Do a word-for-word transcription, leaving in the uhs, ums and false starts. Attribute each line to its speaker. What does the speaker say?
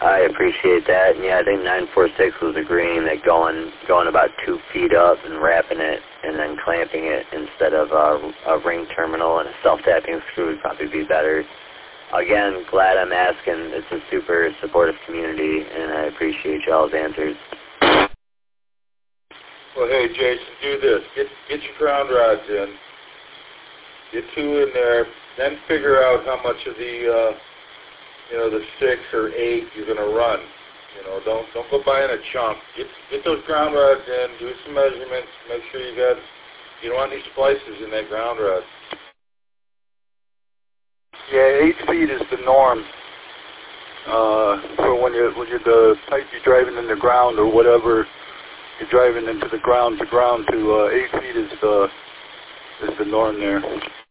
Speaker 1: I appreciate that. And yeah, I think nine four six was agreeing that going going about two feet up and wrapping it and then clamping it instead of a, a ring terminal and a self-tapping screw would probably be better. Again, glad I'm asking. It's a super supportive community, and I appreciate y'all's answers.
Speaker 2: Well, hey, Jason, do this. Get, get your ground rods in. Get two in there. Then figure out how much of the, uh, you know, the six or eight you're going to run. You know, don't don't go buying a chunk. Get get those ground rods in. Do some measurements. Make sure you got. You don't want any splices in that ground rod.
Speaker 3: Yeah, eight feet is the norm. Uh, for when you're when you're the type you're driving in the ground or whatever, you're driving into the ground to ground to uh, eight feet is the is the norm there.